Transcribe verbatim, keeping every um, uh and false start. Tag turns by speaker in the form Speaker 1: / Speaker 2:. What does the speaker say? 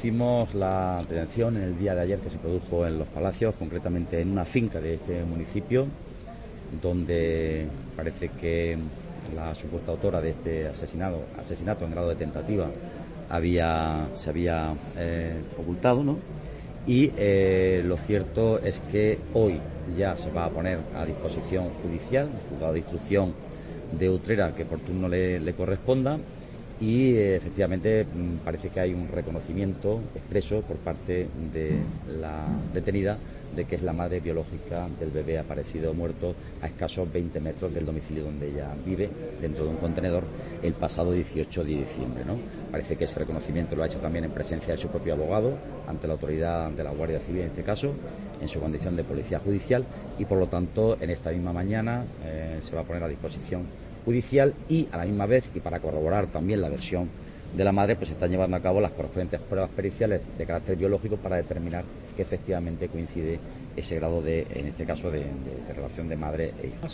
Speaker 1: conocimos la detención en el día de ayer que se produjo en Los Palacios, concretamente en una finca de este municipio, donde parece que la supuesta autora de este asesinato, asesinato en grado de tentativa había, se había eh, ocultado, ¿no? Y eh, lo cierto es que hoy ya se va a poner a disposición judicial, el juzgado de instrucción de Utrera, que por turno le, le corresponda, y eh, efectivamente parece que hay un reconocimiento expreso por parte de la detenida de que es la madre biológica del bebé aparecido muerto a escasos veinte metros del domicilio donde ella vive, dentro de un contenedor, el pasado dieciocho de diciembre, ¿no? Parece que ese reconocimiento lo ha hecho también en presencia de su propio abogado, ante la autoridad de la Guardia Civil en este caso, en su condición de policía judicial, y por lo tanto en esta misma mañana eh, se va a poner a disposición judicial, y a la misma vez, y para corroborar también la versión de la madre, pues se están llevando a cabo las correspondientes pruebas periciales de carácter biológico para determinar que efectivamente coincide ese grado de, en este caso, de, de, de relación de madre e hija.